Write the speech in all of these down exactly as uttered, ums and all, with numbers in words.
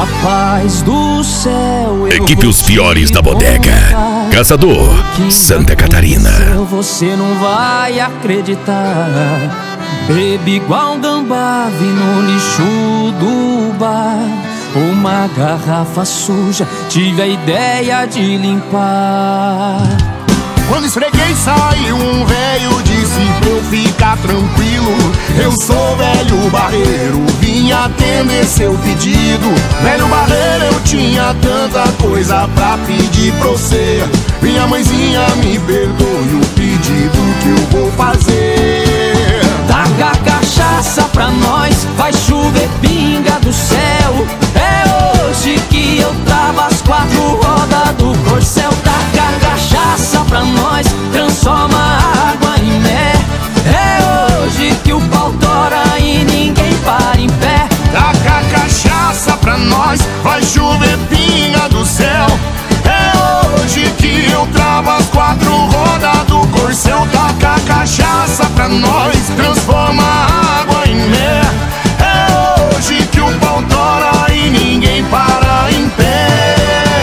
Rapaz do céu, eu Equipe Os Piores da Bodega. Caçador, Santa Catarina. Você não vai acreditar. Bebe igual gambá, vi no lixo do bar. Uma garrafa suja, tive a ideia de limpar. Quando esfreguei saiu um velho, disse pra eu ficar tranquilo. Eu sou velho barreiro, vim atender seu pedido. Velho barreiro, eu tinha tanta coisa pra pedir pra você. Minha mãezinha, me perdoe o pedido que eu vou fazer. Taca cachaça pra nós, vai chover pinga do céu. É hoje que eu travo as quatro rodas do corcel. Taca cachaça pra nós, transforma a água em mel. É hoje que o pau tora e ninguém para em pé. Taca cachaça pra nós, vai chover pinga do céu. É hoje que eu travo as quatro rodas do corcel. Taca cachaça pra nós, transforma a água em mel. É hoje que o pau tora e ninguém para em pé.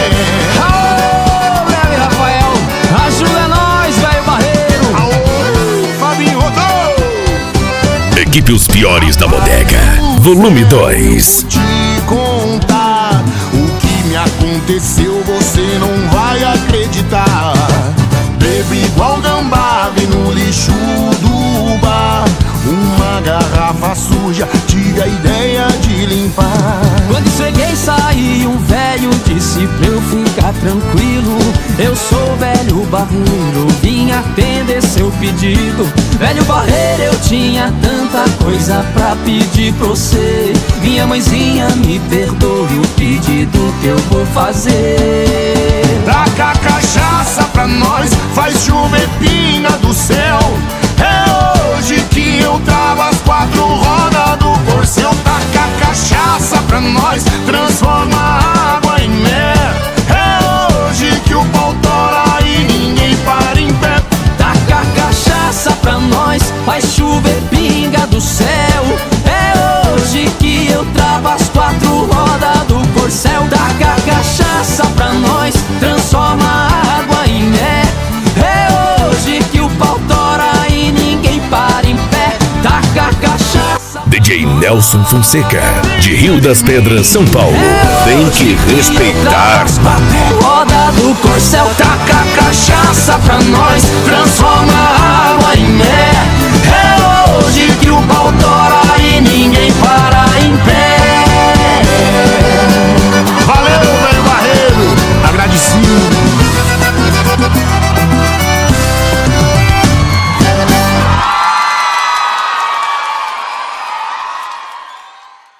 Aô, Breve Rafael, ajuda nós, velho barreiro. Aô, Fabinho rodou. Equipe Os Piores da Bodega, volume dois. Vou te contar o que me aconteceu, você não vai acreditar. Bebi igual gambá, vi no lixo do bar. Uma garrafa suja, tive a ideia de limpar. Quando cheguei saiu um velho, disse pra eu ficar tranquilo. Eu sou velho barreiro, vim atender seu pedido. Velho barreiro, eu tinha tanta coisa pra pedir pra você. Minha mãezinha, me perdoe o pedido que eu vou fazer. Taca cachaça pra nós, faz chover pinga do céu. É hoje que eu travo as quatro rodas do corcel. Taca cachaça pra nós, transforma a água em mel. É hoje que o pau tora e ninguém para em pé. Taca cachaça pra nós, faz chover pinga do céu. É hoje que eu travo as quatro rodas do corcel. Taca cachaça pra nós, transforma a água em mel. É hoje que o pau tora e ninguém para em pé. Taca cachaça. D J Nelson Fonseca, de Rio das Pedras, São Paulo. Tem que respeitar. Roda do corcel, taca cachaça pra nós, transforma a água em mel. É hoje que o pau tora